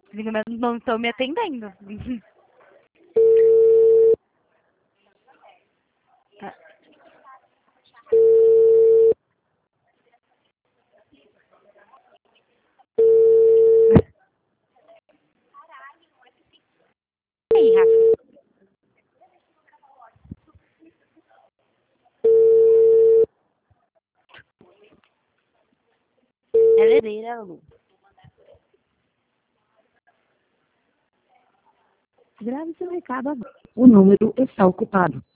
Não estão me atendendo. Aí, Rafa. Ela é herdeira, Lu. Grave seu recado agora. O número está ocupado.